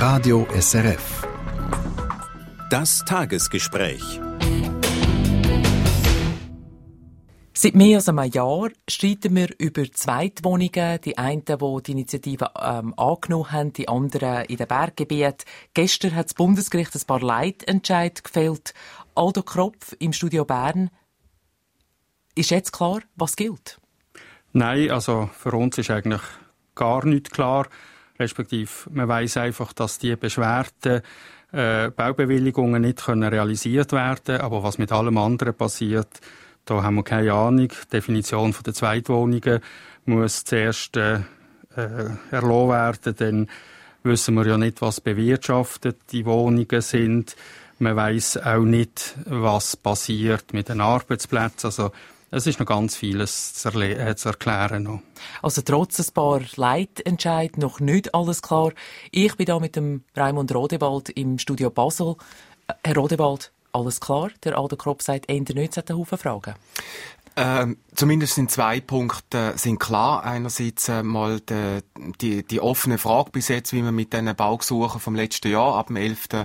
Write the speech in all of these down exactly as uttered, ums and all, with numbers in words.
Radio S R F. Das Tagesgespräch. Seit mehr als einem Jahr streiten wir über Zweitwohnungen. Die einen, die die Initiative ähm, angenommen haben, die anderen in den Berggebieten. Gestern hat das Bundesgericht ein paar Leitentscheide gefällt. Aldo Kropf im Studio Bern. Ist jetzt klar, was gilt? Nein, also für uns ist eigentlich gar nicht klar. Respektive, man weiss einfach, dass die Beschwerden äh, Baubewilligungen nicht können realisiert werden können. Aber was mit allem anderen passiert, da haben wir keine Ahnung. Die Definition der Zweitwohnungen muss zuerst äh, äh, erlassen werden. Dann wissen wir ja nicht, was bewirtschaftete Wohnungen sind. Man weiss auch nicht, was passiert mit den Arbeitsplätzen. Also, es ist noch ganz vieles zu, erle- äh, zu erklären. Noch. Also trotz ein paar Leitentscheid noch nicht alles klar. Ich bin da mit dem Raimund Rodewald im Studio Basel. Herr Rodewald, alles klar? Der Aldo Kropf sagt, eher nicht, es hat einen Haufen Fragen. Ähm, zumindest sind zwei Punkte sind klar. Einerseits äh, mal die, die, die offene Frage bis jetzt, wie man mit diesen Baugesuchen vom letzten Jahr ab dem elften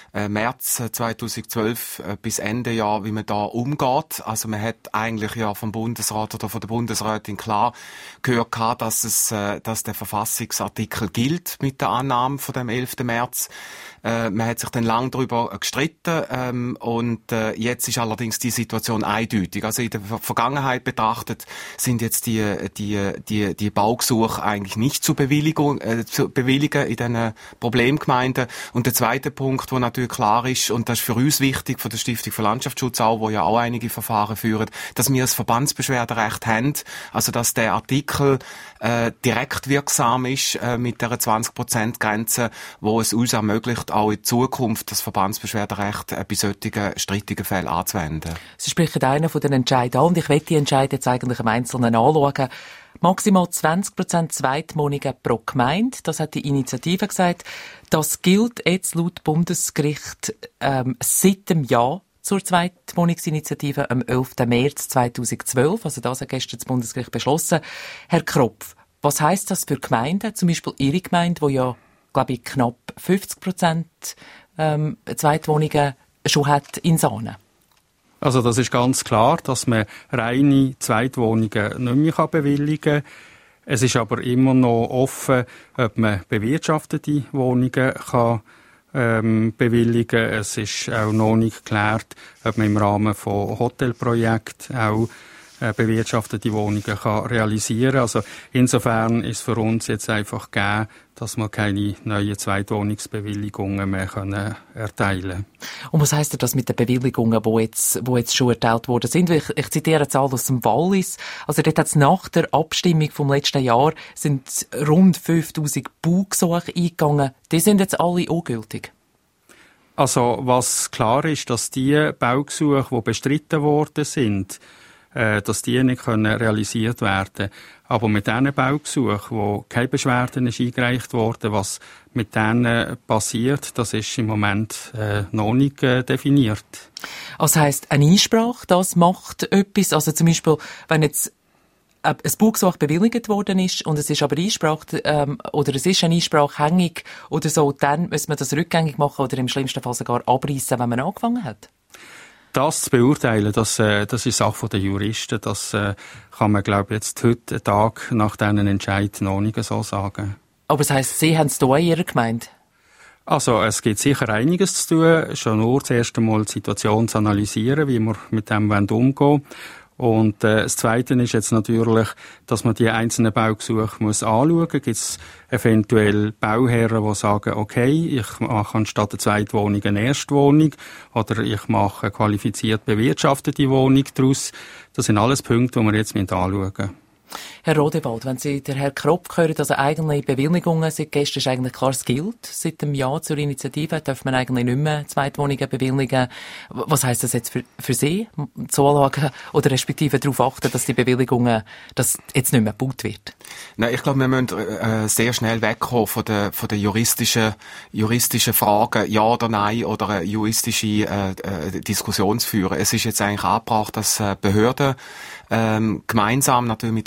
März zweitausendzwölf äh, bis Ende Jahr, wie man da umgeht. Also man hat eigentlich ja vom Bundesrat oder von der Bundesrätin klar gehört gehabt, dass es, äh, dass der Verfassungsartikel gilt mit der Annahme von dem elften März. Äh, man hat sich dann lang darüber gestritten ähm, und äh, jetzt ist allerdings die Situation eindeutig. Also in der Vergangenheit betrachtet sind jetzt die die die die Baugesuche eigentlich nicht zu Bewilligung äh, zu bewilligen in diesen Problemgemeinden. Und der zweite Punkt, wo natürlich klar ist, und das ist für uns wichtig, von der Stiftung für Landschaftsschutz auch, wo ja auch einige Verfahren führen, dass wir das Verbandsbeschwerderecht haben, also dass der Artikel äh, direkt wirksam ist äh, mit der zwanzig Prozent Grenze, wo es uns ermöglicht, auch in Zukunft das Verbandsbeschwerderecht äh, bei solchen strittigen Fällen anzuwenden. Sie sprechen einen von den Entscheiden an und ich möchte die Entscheide jetzt eigentlich im Einzelnen anschauen. Maximal zwanzig Prozent Zweitwohnungen pro Gemeinde, das hat die Initiative gesagt. Das gilt jetzt laut Bundesgericht ähm, seit dem Jahr zur Zweitwohnungsinitiative am elften März zweitausendzwölf. Also das hat gestern das Bundesgericht beschlossen. Herr Kropf, was heisst das für Gemeinden? Zum Beispiel Ihre Gemeinde, wo ja, glaube ich, knapp fünfzig Prozent ähm, Zweitwohnungen schon hat in Saanen. Also das ist ganz klar, dass man reine Zweitwohnungen nicht mehr bewilligen kann. Es ist aber immer noch offen, ob man bewirtschaftete Wohnungen kann, ähm, bewilligen kann. Es ist auch noch nicht geklärt, ob man im Rahmen von Hotelprojekten auch äh, bewirtschaftete Wohnungen kann realisieren kann. Also insofern ist für uns jetzt einfach gegeben, dass wir keine neuen Zweitwohnungsbewilligungen mehr können erteilen können. Und was heisst das mit den Bewilligungen, die jetzt, die jetzt schon erteilt worden sind? Ich, ich zitiere eine Zahl aus dem Wallis. Also dort hat es nach der Abstimmung vom letzten Jahr sind rund fünftausend Baugesuche eingegangen. Die sind jetzt alle ungültig. Also was klar ist, dass die Baugesuche, die bestritten worden sind, dass die nicht können realisiert werden. Aber mit diesen Baugesuchen, wo keine Beschwerden ist eingereicht worden, was mit denen passiert, das ist im Moment äh, noch nicht äh, definiert. Also heisst, eine Einsprache, das macht etwas? Also zum Beispiel, wenn jetzt ein Baugesuch bewilligt worden ist und es ist aber Einsprache, ähm, oder es ist eine Einsprache hängig oder so, dann muss man das rückgängig machen oder im schlimmsten Fall sogar abreißen, wenn man angefangen hat? Das zu beurteilen, das, äh, das ist Sache der Juristen. Das äh, kann man, glaube ich, jetzt heute, einen Tag nach diesen Entscheid noch nicht so sagen. Aber das heisst, Sie haben es hier in Ihrer Gemeinde? Also, es gibt sicher einiges zu tun. Schon nur zuerst einmal die Situation zu analysieren, wie wir mit dem umgehen wollen. Und äh, das Zweite ist jetzt natürlich, dass man die einzelnen Baugesuche muss anschauen muss. Gibt es eventuell Bauherren, die sagen, okay, ich mache anstatt der Zweitwohnung eine Erstwohnung oder ich mache eine qualifiziert bewirtschaftete Wohnung daraus. Das sind alles Punkte, die wir jetzt anschauen müssen. Herr Rodewald, wenn Sie den Herrn Kropf hören, also eigentlich Bewilligungen seit gestern ist eigentlich klar, es gilt. Seit dem Ja zur Initiative darf man eigentlich nicht mehr Zweitwohnungen bewilligen. Was heisst das jetzt für, für Sie? Zulagen oder respektive darauf achten, dass die Bewilligungen, dass jetzt nicht mehr gebaut wird? Nein, ich glaube, wir müssen äh, sehr schnell wegkommen von den von der juristischen juristischen Fragen, ja oder nein, oder eine juristische äh, äh, Diskussion zu führen. Es ist jetzt eigentlich angebracht, dass äh, Behörden ähm, gemeinsam natürlich mit dem Kanton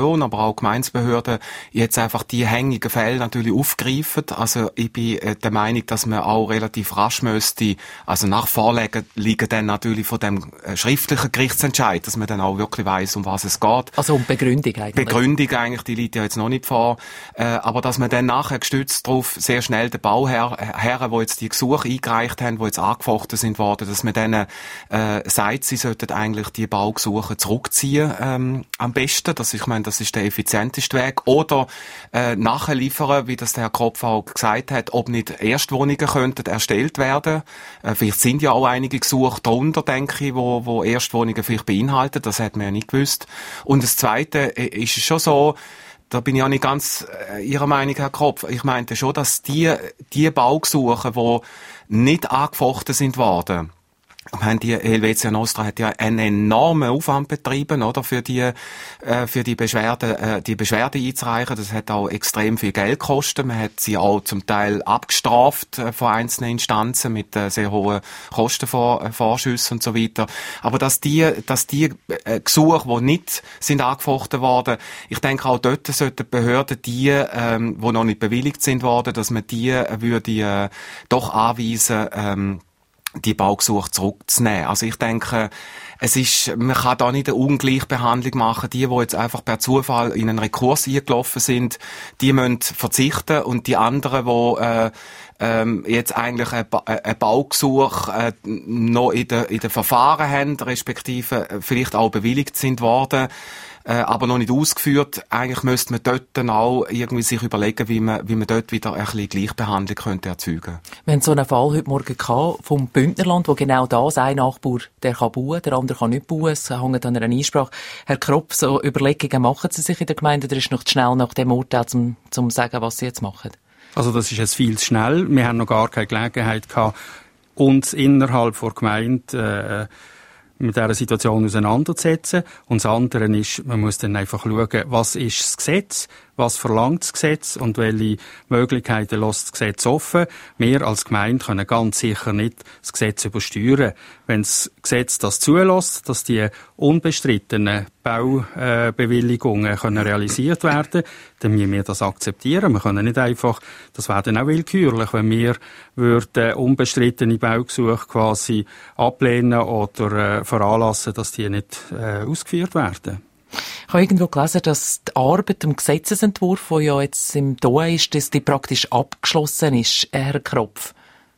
Kanton, aber auch Gemeindebehörden jetzt einfach die hängigen Fälle natürlich aufgreifen. Also ich bin äh, der Meinung, dass man auch relativ rasch müsste, also nach Vorlegen liegen dann natürlich von dem äh, schriftlichen Gerichtsentscheid, dass man dann auch wirklich weiss, um was es geht. Also um Begründung eigentlich. Begründung eigentlich, die liegt ja jetzt noch nicht vor. Äh, aber dass man dann nachher gestützt darauf sehr schnell den Bauherren, die jetzt die Gesuche eingereicht haben, die jetzt angefochten sind worden, dass man denen äh, sagt, sie sollten eigentlich die Baugesuche zurückziehen ähm, am besten. Das, ich meine, das ist der effizienteste Weg. Oder äh, nachher liefern, wie das der Herr Kropf auch gesagt hat, ob nicht Erstwohnungen könnten erstellt werden. Äh, vielleicht sind ja auch einige Gesuche darunter, denke ich, wo, wo Erstwohnungen vielleicht beinhalten. Das hat man ja nicht gewusst. Und das Zweite äh, ist es schon so, da bin ich auch nicht ganz äh, Ihrer Meinung, Herr Kropf. Ich meinte schon, dass die, die Baugesuche, die nicht angefochten sind worden, ich meine, die Helvetia Nostra hat ja einen enormen Aufwand betrieben, oder, für die, äh, für die Beschwerde, äh, die Beschwerde einzureichen. Das hat auch extrem viel Geld gekostet. Man hat sie auch zum Teil abgestraft äh, von einzelnen Instanzen mit äh, sehr hohen Kostenvorschüssen und so weiter. Aber dass die, dass die äh, Gesuche, die nicht sind angefochten worden, ich denke auch dort sollten die Behörden die, ähm, die noch nicht bewilligt sind worden, dass man die äh, würde äh, doch anweisen, ähm, die Baugesuche zurückzunehmen. Also ich denke, es ist, man kann da nicht eine Ungleichbehandlung machen. Die, die jetzt einfach per Zufall in einen Rekurs eingelaufen sind, die müssen verzichten und die anderen, die äh, ähm, jetzt eigentlich ein, ba- ein Baugesuch äh, noch in den in den Verfahren haben, respektive vielleicht auch bewilligt sind worden, Äh, aber noch nicht ausgeführt. Eigentlich müsste man dort dann auch irgendwie sich überlegen, wie man, wie man dort wieder ein bisschen Gleichbehandlung könnte erzeugen. Wir haben so einen Fall heute Morgen gehabt vom Bündnerland, wo genau das, ein Nachbar, der kann bauen, der andere kann nicht bauen, es hängt an einer Einsprache. Herr Kropf, so Überlegungen machen Sie sich in der Gemeinde, oder ist noch zu schnell nach dem Urteil, um zu sagen, was Sie jetzt machen? Also das ist jetzt viel zu schnell. Wir haben noch gar keine Gelegenheit gehabt, uns innerhalb der Gemeinde äh, mit dieser Situation auseinanderzusetzen. Und das andere ist, man muss dann einfach schauen, was ist das Gesetz, was verlangt das Gesetz und welche Möglichkeiten lässt das Gesetz offen. Wir als Gemeinde können ganz sicher nicht das Gesetz übersteuern. Wenn das Gesetz das zulässt, dass die unbestrittenen Baubewilligungen können realisiert werden, dann müssen wir das akzeptieren. Wir können nicht einfach, das wäre dann auch willkürlich, wenn wir würden unbestrittene Baugesuche quasi ablehnen oder äh, veranlassen, dass die nicht äh, ausgeführt werden. Ich habe irgendwo gelesen, dass die Arbeit am Gesetzesentwurf, der ja jetzt im D O A ist, dass die praktisch abgeschlossen ist, Herr Kropf.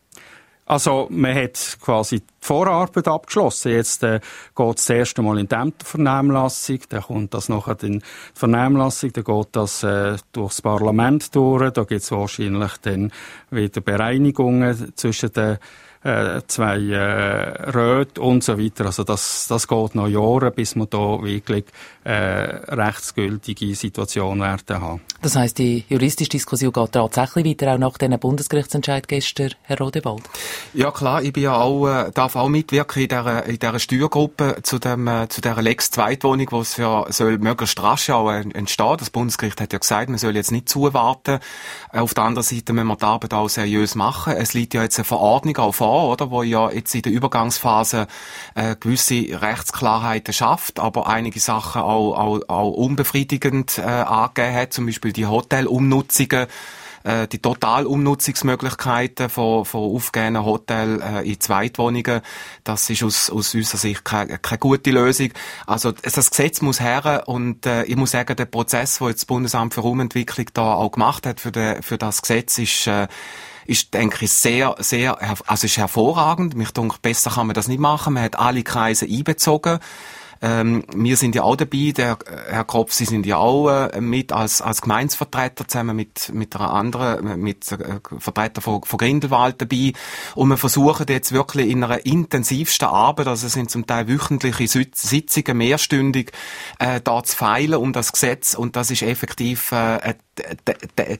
Also, man hat quasi die Vorarbeit abgeschlossen. Jetzt äh, geht es das erste Mal in die Ämtervernehmlassung, dann kommt das nachher in die Vernehmlassung, dann geht das äh, durchs Parlament durch, da gibt es wahrscheinlich dann wieder Bereinigungen zwischen den äh, zwei äh, Räten und so weiter. Also das, das geht noch Jahre, bis wir da wirklich äh, rechtsgültige Situation werden haben. Das heisst, die juristische Diskussion geht tatsächlich weiter, auch nach diesem Bundesgerichtsentscheid gestern, Herr Rodewald? Ja klar, ich bin ja auch, äh, darf auch mitwirken in dieser, in dieser Steuergruppe zu dem, äh, zu dieser Lex Zweitwohnung, wo es ja soll möglichst rasch auch entstehen. Das Bundesgericht hat ja gesagt, man soll jetzt nicht zuwarten. Äh, auf der anderen Seite müssen wir die Arbeit auch seriös machen. Es liegt ja jetzt eine Verordnung auch vor, oder, wo ja jetzt in der Übergangsphase äh, gewisse Rechtsklarheiten schafft, aber einige Sachen auch, auch, auch unbefriedigend äh, angegeben hat, zum Beispiel die Hotelumnutzungen, äh, die Totalumnutzungsmöglichkeiten von, von aufgegebenen Hotels äh, in Zweitwohnungen. Das ist aus, aus unserer Sicht keine, keine gute Lösung. Also das Gesetz muss her und äh, ich muss sagen, der Prozess, den jetzt das Bundesamt für Raumentwicklung da auch gemacht hat für, de, für das Gesetz, ist äh, ist, denke ich, sehr, sehr, also ist hervorragend. Mich denke, besser kann man das nicht machen. Man hat alle Kreise einbezogen. Ähm, wir sind ja auch dabei, der Herr Kropf, Sie sind ja auch äh, mit als, als Gemeindevertreter zusammen mit, mit einer anderen, mit äh, Vertreter von, von Grindelwald dabei. Und wir versuchen jetzt wirklich in einer intensivsten Arbeit, also es sind zum Teil wöchentliche Sitzungen, mehrstündig, äh, da zu feilen um das Gesetz. Und das ist effektiv, äh, d, d, d,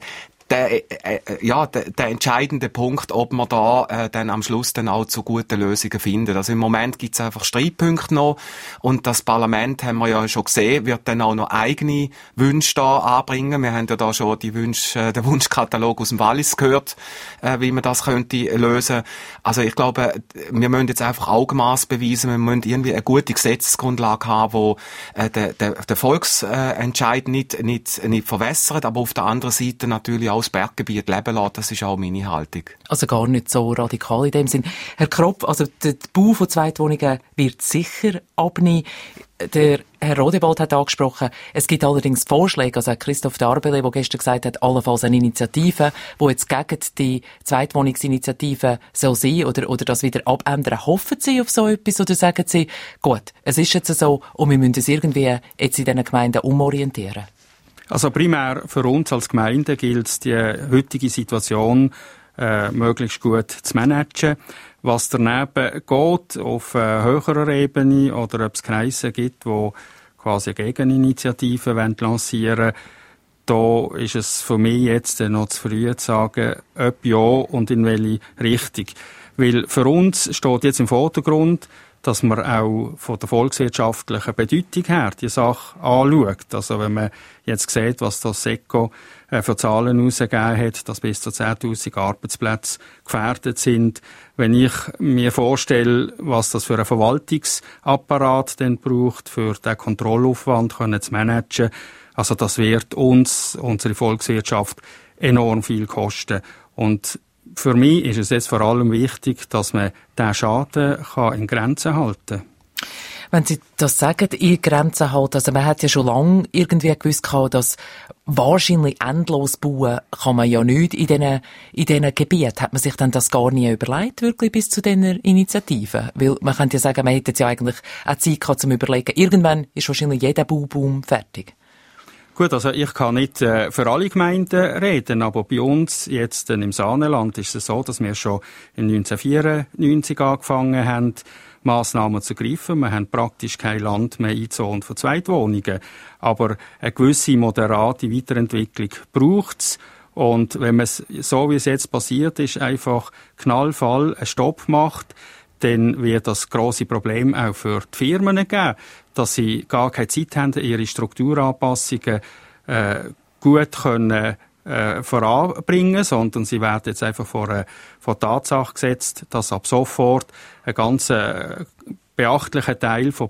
der, äh, ja, der, der entscheidende Punkt, ob man da äh, dann am Schluss dann auch zu guten Lösungen findet. Also im Moment gibt's einfach Streitpunkte noch und das Parlament, haben wir ja schon gesehen, wird dann auch noch eigene Wünsche da anbringen. Wir haben ja da schon die Wünsche, äh, den Wunschkatalog aus dem Wallis gehört, äh, wie man das könnte lösen. Also ich glaube, wir müssen jetzt einfach Augenmaß beweisen, wir müssen irgendwie eine gute Gesetzesgrundlage haben, wo äh, der, der, der Volksentscheid nicht, nicht, nicht verwässert, aber auf der anderen Seite natürlich auch das Berggebiet leben lässt. Das ist auch meine Haltung. Also gar nicht so radikal in dem Sinn. Herr Kropf, also der Bau von Zweitwohnungen wird sicher abnehmen. Der Herr Rodewald hat angesprochen, es gibt allerdings Vorschläge, also Christoph Darbele, der gestern gesagt hat, allenfalls eine Initiative, die jetzt gegen die Zweitwohnungsinitiative soll sein oder, oder das wieder abändern. Hoffen Sie auf so etwas oder sagen Sie, gut, es ist jetzt so und wir müssen es irgendwie jetzt in diesen Gemeinden umorientieren? Also primär für uns als Gemeinde gilt es, die heutige Situation äh, möglichst gut zu managen. Was daneben geht, auf äh, höherer Ebene oder ob es Kreise gibt, die quasi Gegeninitiativen lancieren wollen, da ist es für mich jetzt noch zu früh zu sagen, ob ja und in welche Richtung. Weil für uns steht jetzt im Vordergrund, dass man auch von der volkswirtschaftlichen Bedeutung her die Sache anschaut. Also wenn man jetzt sieht, was das SECO äh, für Zahlen herausgegeben hat, dass bis zu zehntausend Arbeitsplätze gefährdet sind. Wenn ich mir vorstelle, was das für einen Verwaltungsapparat denn braucht, für den Kontrollaufwand können zu managen, also das wird uns, unsere Volkswirtschaft, enorm viel kosten. Und für mich ist es jetzt vor allem wichtig, dass man diesen Schaden kann in Grenzen halten kann. Wenn Sie das sagen, in Grenzen halten, also man hat ja schon lange irgendwie gewusst, dass wahrscheinlich endlos bauen kann man ja nicht in diesen, in diesen Gebieten. Hat man sich dann das gar nie überlegt, wirklich bis zu diesen Initiativen? Weil man könnte ja sagen, man hätte jetzt ja eigentlich auch Zeit gehabt, zum Überlegen. Irgendwann ist wahrscheinlich jeder Bauboom fertig. Gut, also ich kann nicht äh, für alle Gemeinden reden, aber bei uns jetzt äh, im Saanenland ist es so, dass wir schon in neunzehnhundertvierundneunzig angefangen haben, Massnahmen zu greifen. Wir haben praktisch kein Land mehr eingezogen für Zweitwohnungen. Aber eine gewisse moderate Weiterentwicklung braucht es. Und wenn man es, so wie es jetzt passiert ist, einfach Knallfall einen Stopp macht, dann wird das grosse Problem auch für die Firmen geben, dass sie gar keine Zeit haben, ihre Strukturanpassungen äh, gut können äh, voranbringen, sondern sie werden jetzt einfach vor eine vor Tatsache gesetzt, dass ab sofort ein ganz äh, beachtlicher Teil von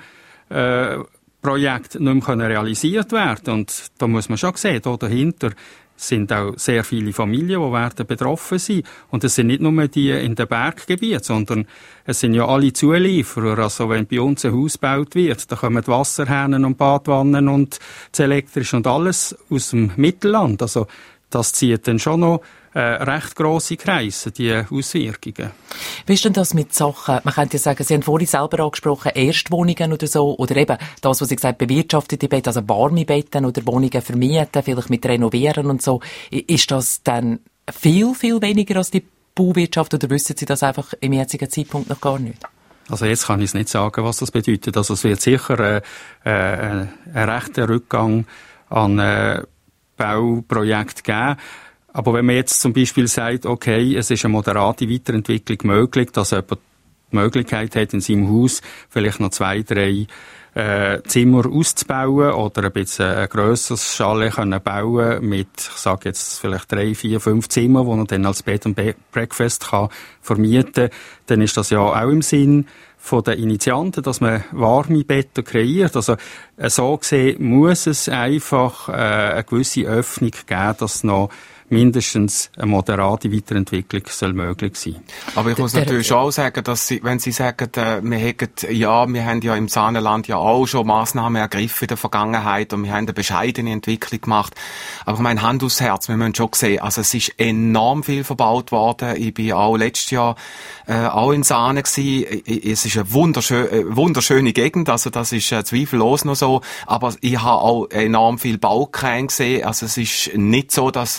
Bauprojekten äh, nicht mehr realisiert werden. Und da muss man schon sehen, da dahinter sind auch sehr viele Familien, die werden betroffen sein. Und es sind nicht nur die in den Berggebieten, sondern es sind ja alle Zulieferer. Also wenn bei uns ein Haus gebaut wird, da kommen die Wasserhähne und Badwannen und das Elektrische und alles aus dem Mittelland. Also das zieht dann schon noch äh, recht grosse Kreise, die Auswirkungen. Wie ist denn das mit Sachen, man könnte ja sagen, Sie haben vorhin selber angesprochen, Erstwohnungen oder so, oder eben das, was Sie gesagt haben, bewirtschaftete Betten, also warme Betten oder Wohnungen vermieten, vielleicht mit Renovieren und so. Ist das dann viel, viel weniger als die Bauwirtschaft oder wissen Sie das einfach im jetzigen Zeitpunkt noch gar nicht? Also jetzt kann ich es nicht sagen, was das bedeutet. Also es wird sicher äh, äh, ein rechter Rückgang an äh, Bauprojekten geben. Aber wenn man jetzt zum Beispiel sagt, okay, es ist eine moderate Weiterentwicklung möglich, dass jemand die Möglichkeit hat, in seinem Haus vielleicht noch zwei, drei äh, Zimmer auszubauen oder ein bisschen ein grösseres Chalet können bauen mit, ich sage jetzt vielleicht drei, vier, fünf Zimmer, die man dann als Bed and Breakfast kann vermieten, dann ist das ja auch im Sinn von den Initianten, dass man warme Betten kreiert. Also so gesehen muss es einfach äh, eine gewisse Öffnung geben, dass noch mindestens eine moderate Weiterentwicklung soll möglich sein. Aber ich muss natürlich schon auch sagen, dass Sie, wenn Sie sagen, äh, wir hätten, ja, wir haben ja im Saanenland ja auch schon Massnahmen ergriffen in der Vergangenheit und wir haben eine bescheidene Entwicklung gemacht. Aber ich meine, Hand aufs Herz, wir müssen schon sehen, also es ist enorm viel verbaut worden. Ich bin auch letztes Jahr äh, auch in Saanen gewesen. Es ist eine wunderschöne, äh, wunderschöne Gegend, also das ist äh, zweifellos noch so. Aber ich habe auch enorm viel Baukräne gesehen. Also es ist nicht so, dass es äh,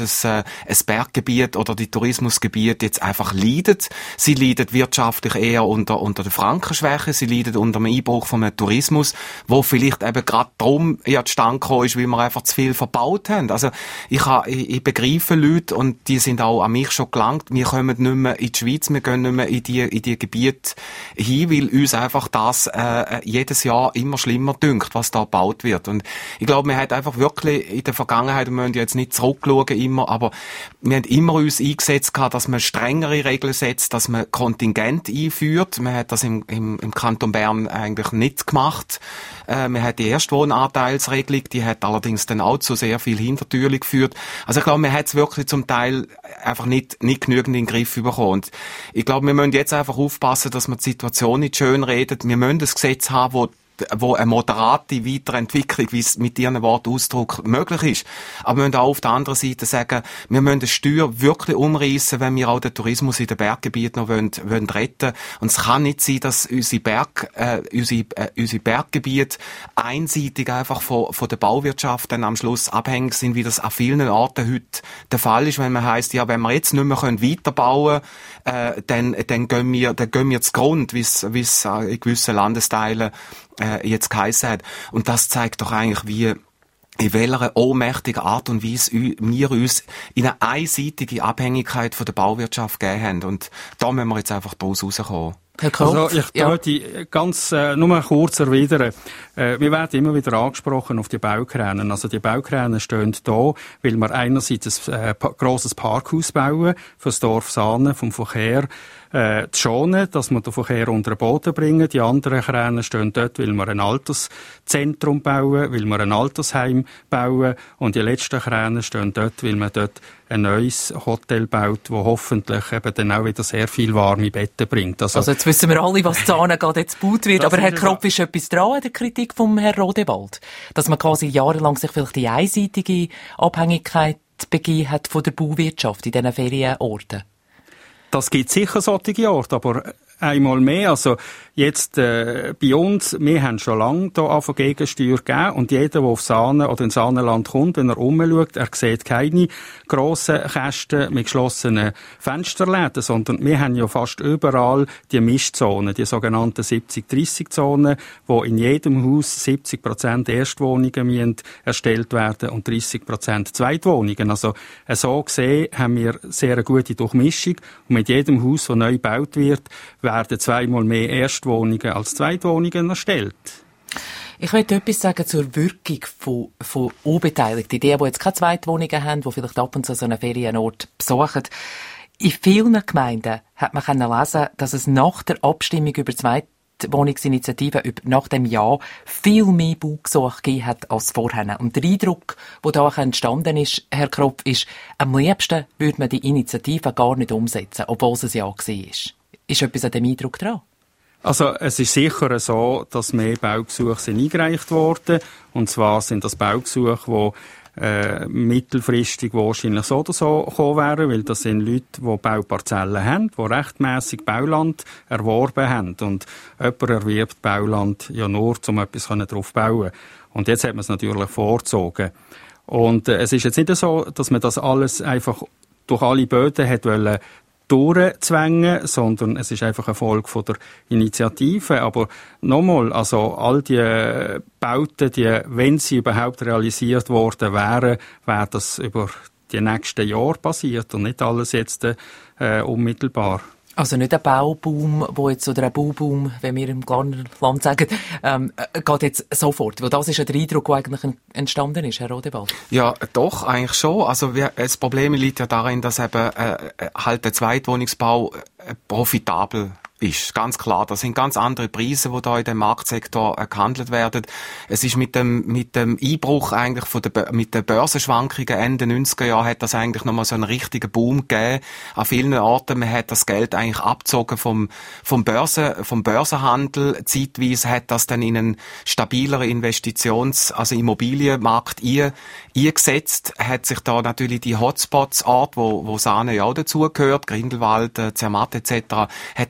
ein Berggebiet oder die Tourismusgebiete jetzt einfach leiden. Sie leiden wirtschaftlich eher unter, unter der Frankenschwäche, sie leiden unter dem Einbruch von einem Tourismus, wo vielleicht eben gerade darum ja zustande gekommen ist, weil wir einfach zu viel verbaut haben. Also ich, ha, ich, ich begreife Leute und die sind auch an mich schon gelangt. Wir kommen nicht mehr in die Schweiz, wir gehen nicht mehr in die, in die Gebiete hin, weil uns einfach das äh, jedes Jahr immer schlimmer dünkt, was da gebaut wird. Und ich glaube, wir haben einfach wirklich in der Vergangenheit, wir müssen jetzt nicht zurückschauen immer, aber wir haben immer uns eingesetzt gehabt, dass man strengere Regeln setzt, dass man Kontingent einführt. Man hat das im, im, im Kanton Bern eigentlich nicht gemacht. Äh, man hat die Erstwohnanteilsregelung, die hat allerdings dann auch zu sehr viel Hintertürchen geführt. Also ich glaube, man hat es wirklich zum Teil einfach nicht, nicht genügend in den Griff bekommen. Und ich glaube, wir müssen jetzt einfach aufpassen, dass wir die Situation nicht schön reden. Wir müssen ein Gesetz haben, wo wo eine moderate Weiterentwicklung, wie es mit ihren Worten Ausdruck möglich ist. Aber wir müssen auch auf der anderen Seite sagen, wir müssen die Steuer wirklich umreißen, wenn wir auch den Tourismus in den Berggebieten noch wollen, wollen retten. Und es kann nicht sein, dass unsere Berg, äh, unsere, äh, unsere Berggebiete einseitig einfach von, von der Bauwirtschaft dann am Schluss abhängig sind, wie das an vielen Orten heute der Fall ist, wenn man heisst, ja, wenn wir jetzt nicht mehr weiterbauen können, äh, dann, dann gehen wir, dann gehen wir zu Grund, wie es, wie es in gewissen Landesteilen äh, jetzt geheissen hat. Und das zeigt doch eigentlich, wie in welcher ohnmächtigen Art und Weise wir uns in eine einseitige Abhängigkeit von der Bauwirtschaft gegeben haben. Und da müssen wir jetzt einfach daraus rauskommen. Also ich ja. wollte ganz äh, nur kurz erwidern. Äh, wir werden immer wieder angesprochen auf die Baukräne. Also die Baukräne stehen da, weil wir einerseits ein äh, pa- grosses Parkhaus bauen für das Dorf Saanen vom Verkehr äh, zu schonen, dass wir den Verkehr unter den Boden bringen. Die anderen Kräne stehen dort, weil wir ein Alterszentrum bauen, weil wir ein Altersheim bauen. Und die letzten Kräne stehen dort, weil wir dort ein neues Hotel baut, das hoffentlich eben dann auch wieder sehr viel warme Betten bringt. Also, also jetzt wissen wir alle, was Zahnen gerade jetzt gebaut wird. Aber Herr Kropf, ist etwas dran an der Kritik vom Herrn Rodewald? Dass man quasi jahrelang sich vielleicht die einseitige Abhängigkeit begeben hat von der Bauwirtschaft in diesen Ferienorten? Das gibt sicher solche Orte, aber einmal mehr. Also jetzt äh, bei uns, wir haben schon lange hier Anfang Gegensteuer gegeben und jeder, der auf Saanen oder ins Saanenland kommt, wenn er rumschaut, er sieht keine grossen Kästen mit geschlossenen Fensterläden, sondern wir haben ja fast überall die Mischzonen, die sogenannten siebzig dreissig Zonen, wo in jedem Haus siebzig Prozent Erstwohnungen müssen erstellt werden und dreissig Prozent Zweitwohnungen. Also äh, so gesehen haben wir sehr eine gute Durchmischung und mit jedem Haus, das neu gebaut wird, werden zweimal mehr Erstwohnungen als Zweitwohnungen erstellt. Ich möchte etwas sagen zur Wirkung von, von Unbeteiligten. Die, die jetzt keine Zweitwohnungen haben, die vielleicht ab und zu so einen Ferienort besuchen. In vielen Gemeinden hat man können lesen, dass es nach der Abstimmung über Zweitwohnungsinitiativen nach dem Jahr viel mehr Baugesuche gegeben hat als vorher. Und der Eindruck, der da entstanden ist, Herr Kropf, ist, am liebsten würde man die Initiative gar nicht umsetzen, obwohl es ein Ja war. Ist etwas an dem Eindruck dran? Also es ist sicher so, dass mehr Baugesuche sind eingereicht worden. Und zwar sind das Baugesuche, die äh, mittelfristig wahrscheinlich so oder so kommen wären, weil das sind Leute, die Bauparzellen haben, die rechtmässig Bauland erworben haben. Und jemand erwirbt Bauland ja nur, um etwas darauf zu bauen. Und jetzt hat man es natürlich vorgezogen. Und äh, es ist jetzt nicht so, dass man das alles einfach durch alle Böden hat wollen durchzwängen, sondern es ist einfach eine Folge von der Initiative. Aber nochmal, also all die Bauten, die, wenn sie überhaupt realisiert worden wären, wäre das über die nächsten Jahre passiert und nicht alles jetzt äh, unmittelbar. Also nicht ein Bauboom, wo jetzt, oder ein Bauboom, wenn wir im Glarnerland sagen, ähm, geht jetzt sofort. Weil das ist ja der Eindruck, der eigentlich entstanden ist, Herr Rodewald. Ja, doch, eigentlich schon. Also wir, das Problem liegt ja darin, dass eben äh, halt der Zweitwohnungsbau äh, profitabel ist. Ganz klar. Das sind ganz andere Preise, die da in dem Marktsektor äh, gehandelt werden. Es ist mit dem, mit dem Einbruch eigentlich von der, mit den Börsenschwankungen Ende neunziger Jahre hat das eigentlich nochmal so einen richtigen Boom gegeben. An vielen Orten, man hat das Geld eigentlich abgezogen vom, vom Börsen, vom Börsenhandel. Zeitweise hat das dann in einen stabileren Investitions-, also Immobilienmarkt ein, eingesetzt. Hat sich da natürlich die Hotspots-Art, wo, wo Saanen ja auch dazugehört, Grindelwald, Zermatt et cetera, hat das investiert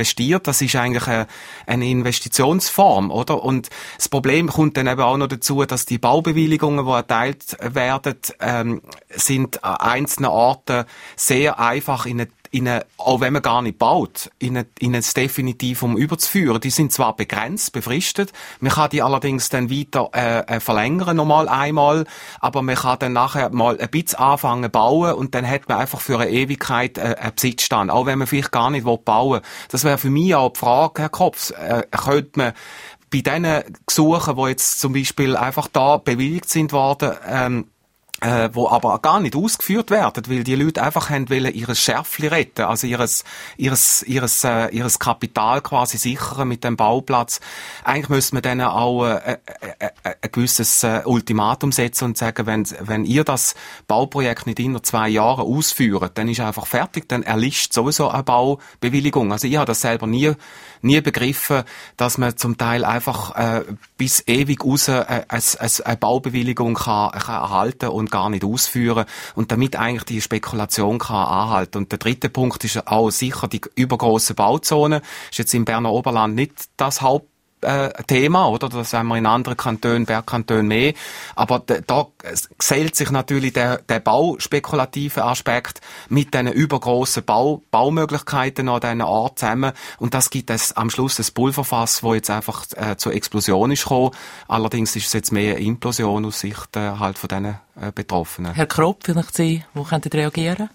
investiert. Das ist eigentlich eine, eine Investitionsform, oder? Und das Problem kommt dann eben auch noch dazu, dass die Baubewilligungen, die erteilt werden, ähm, sind an einzelnen Orten sehr einfach in eine In eine, auch wenn man gar nicht baut, in ein, in ein Definitivum überzuführen. Die sind zwar begrenzt, befristet, man kann die allerdings dann weiter äh, verlängern, nochmal einmal, aber man kann dann nachher mal ein bisschen anfangen bauen und dann hat man einfach für eine Ewigkeit äh, einen Besitzstand, auch wenn man vielleicht gar nicht bauen will. Das wäre für mich auch die Frage, Herr Kropf, äh, könnte man bei diesen Gesuchen, die jetzt zum Beispiel einfach da bewilligt sind worden, ähm, Äh, wo aber gar nicht ausgeführt werden, weil die Leute einfach haben wollen ihres Schärfli retten, also ihres ihres ihres äh, ihres Kapital quasi sichern mit dem Bauplatz. Eigentlich müsste man denen auch äh, äh, äh, ein gewisses äh, Ultimatum setzen und sagen, wenn wenn ihr das Bauprojekt nicht in zwei Jahren ausführt, dann ist einfach fertig, dann erlischt sowieso eine Baubewilligung. Also ich habe das selber nie nie begriffen, dass man zum Teil einfach äh, bis ewig raus äh, eine, eine Baubewilligung kann, kann erhalten und gar nicht ausführen und damit eigentlich die Spekulation kann anhalten. Und der dritte Punkt ist auch sicher die übergrossen Bauzonen. Ist jetzt im Berner Oberland nicht das Haupt Äh, Thema, oder? Das haben wir in anderen Kantonen, Bergkantonen mehr. Aber da, da gesellt sich natürlich der, der bauspekulative Aspekt mit diesen übergrossen Bau, Baumöglichkeiten an diesen Ort zusammen. Und das gibt es am Schluss das Pulverfass, wo jetzt einfach äh, zur Explosion ist gekommen. Allerdings ist es jetzt mehr eine Implosion aus Sicht äh, halt von diesen äh, Betroffenen. Herr Kropp, vielleicht Sie, wo könnten Sie reagieren?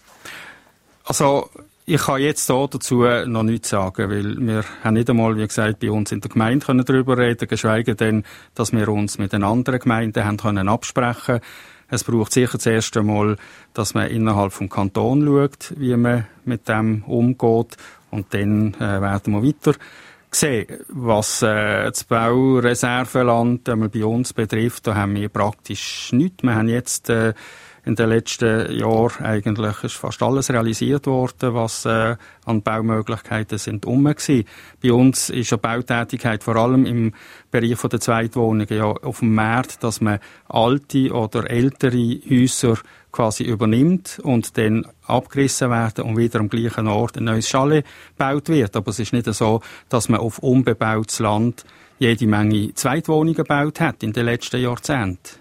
Also, ich kann jetzt so dazu noch nichts sagen, weil wir haben nicht einmal, wie gesagt, bei uns in der Gemeinde können darüber reden, geschweige denn, dass wir uns mit den anderen Gemeinden haben können absprechen. Es braucht sicher zuerst einmal, dass man innerhalb vom Kanton schaut, wie man mit dem umgeht, und dann äh, werden wir weiter sehen. Was äh, das Baureserveland äh, bei uns betrifft, da haben wir praktisch nichts. Wir haben jetzt äh, in den letzten Jahren eigentlich ist fast alles realisiert worden, was äh, an Baumöglichkeiten sind rum gewesen. Bei uns ist eine Bautätigkeit vor allem im Bereich von der Zweitwohnungen ja auf dem Markt, dass man alte oder ältere Häuser quasi übernimmt und dann abgerissen werden und wieder am gleichen Ort ein neues Chalet gebaut wird. Aber es ist nicht so, dass man auf unbebautes Land jede Menge Zweitwohnungen gebaut hat in den letzten Jahrzehnten.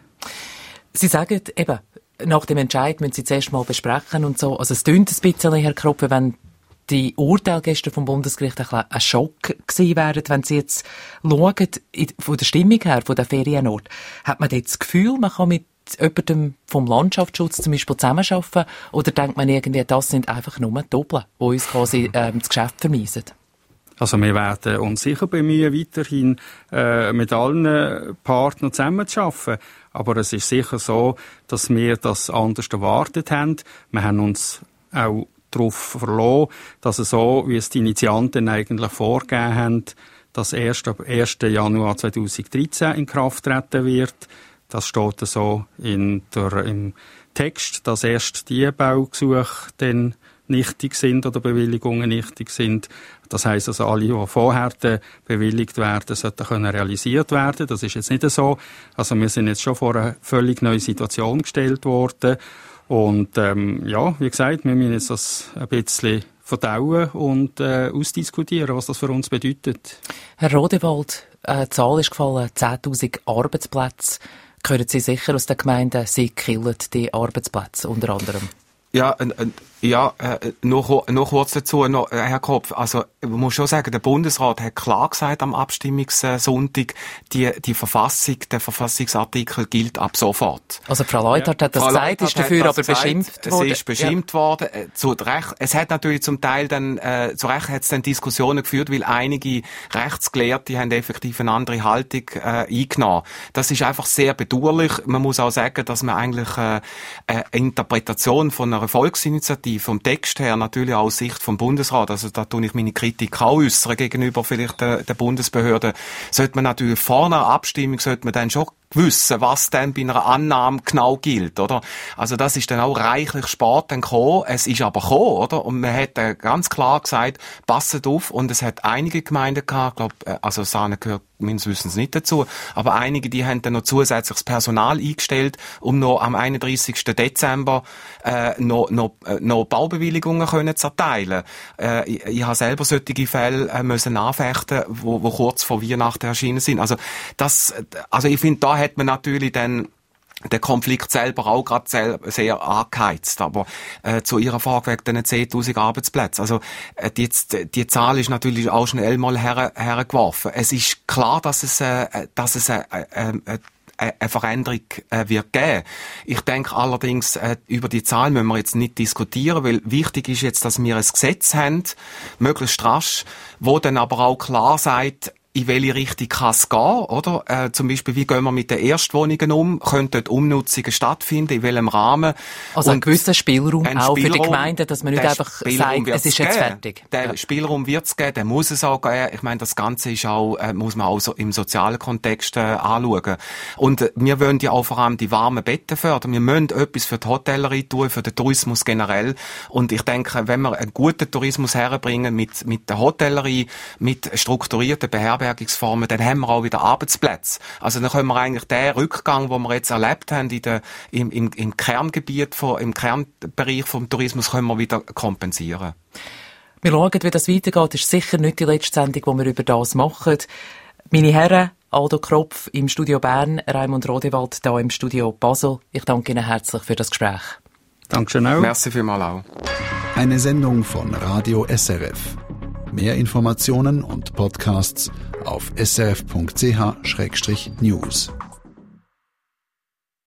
Sie sagen eben, nach dem Entscheid müssen Sie zuerst mal besprechen und so. Also es tönt ein bisschen, Herr Kropp, wenn die Urteile gestern vom Bundesgericht ein, ein Schock gewesen wären, wenn Sie jetzt schauen, von der Stimmung her, von der Ferienort, hat man dort das Gefühl, man kann mit jemandem vom Landschaftsschutz zum Beispiel zusammenarbeiten, oder denkt man irgendwie, das sind einfach nur Doppel, die uns quasi ähm, das Geschäft vermeisen? Also wir werden uns sicher bemühen, weiterhin äh, mit allen Partnern zusammenzuarbeiten. Aber es ist sicher so, dass wir das anders erwartet haben. Wir haben uns auch darauf verlassen, dass es so, wie es die Initianten eigentlich vorgegeben haben, dass erst ab ersten Januar zweitausenddreizehn in Kraft treten wird. Das steht so in der, im Text, dass erst die Baugesuche dann nichtig sind oder Bewilligungen nichtig sind. Das heisst also, alle, die vorher bewilligt werden, sollten können realisiert werden. Das ist jetzt nicht so. Also wir sind jetzt schon vor eine völlig neue Situation gestellt worden. Und ähm, ja, wie gesagt, wir müssen jetzt das ein bisschen verdauen und äh, ausdiskutieren, was das für uns bedeutet. Herr Rodewald, äh, die Zahl ist gefallen, zehntausend Arbeitsplätze. Können Sie sicher aus der Gemeinde, Sie killen die Arbeitsplätze unter anderem? Ja, äh, äh, ja, äh, noch, noch kurz dazu, noch, äh, Herr Kopf, also, man muss schon sagen, der Bundesrat hat klar gesagt am Abstimmungssonntag, die, die Verfassung, der Verfassungsartikel gilt ab sofort. Also, Frau Leuthardt ja. hat das Frau gesagt, ist dafür aber gesagt, beschimpft worden. Es ist beschimpft ja. worden, äh, zu Recht. Es hat natürlich zum Teil dann, äh, zu Recht hat es dann Diskussionen geführt, weil einige Rechtsgelehrte haben effektiv eine andere Haltung, äh, eingenommen. Das ist einfach sehr bedauerlich. Man muss auch sagen, dass man eigentlich, äh, eine Interpretation von einer Volksinitiative vom Text her natürlich auch aus Sicht vom Bundesrat, also da tue ich meine Kritik auch äußern gegenüber vielleicht der, der Bundesbehörde, sollte man natürlich vor einer Abstimmung, sollte man dann schon wissen, was dann bei einer Annahme genau gilt, oder? Also das ist dann auch reichlich spät dann gekommen. Es ist aber gekommen, oder? Und man hat äh, ganz klar gesagt, passet auf. Und es hat einige Gemeinden gehabt, glaub, also Saanen gehört meines Wissens nicht dazu, aber einige, die haben dann noch zusätzliches Personal eingestellt, um noch am einunddreissigsten Dezember äh, noch, noch, äh, noch Baubewilligungen können zu erteilen. Äh, ich, ich habe selber solche Fälle äh, müssen anfechten, wo, wo kurz vor Weihnachten erschienen sind. Also das, also ich finde, da hat man natürlich dann der Konflikt selber auch gerade sehr angeheizt. Aber äh, zu Ihrer Frage wegen den zehntausend Arbeitsplätzen. Also äh, die, die Zahl ist natürlich auch schnell mal her, hergeworfen. Es ist klar, dass es, äh, dass es äh, äh, äh, eine Veränderung äh, wird geben. Ich denke allerdings, äh, über die Zahl müssen wir jetzt nicht diskutieren, weil wichtig ist jetzt, dass wir ein Gesetz haben, möglichst rasch, wo dann aber auch klar sagt, in welche Richtung kann es gehen, oder? Äh, zum Beispiel, wie gehen wir mit den Erstwohnungen um? Können dort Umnutzungen stattfinden? In welchem Rahmen? Also ein gewisser Spielraum ein auch Spielraum, für die Gemeinden, dass man nicht einfach sagt, es ist jetzt geben. fertig. Der ja. Spielraum wird es geben, der muss es auch geben. Ich meine, das Ganze ist auch, äh, muss man auch so im sozialen Kontext äh, anschauen. Und äh, wir wollen ja auch vor allem die warmen Betten fördern. Wir müssen etwas für die Hotellerie tun, für den Tourismus generell. Und ich denke, wenn wir einen guten Tourismus herbringen mit, mit der Hotellerie, mit strukturierten Beherbergungsformen, dann haben wir auch wieder Arbeitsplätze. Also dann können wir eigentlich den Rückgang, den wir jetzt erlebt haben in der, im, im, im Kerngebiet, von, im Kernbereich vom Tourismus, können wir wieder kompensieren. Wir schauen, wie das weitergeht. Das ist sicher nicht die letzte Sendung, die wir über das machen. Meine Herren, Aldo Kropf im Studio Bern, Raimund Rodewald hier im Studio Basel. Ich danke Ihnen herzlich für das Gespräch. Dankeschön auch. Merci vielmals auch. Eine Sendung von Radio S R F. Mehr Informationen und Podcasts auf s r f punkt c h schrägstrich news.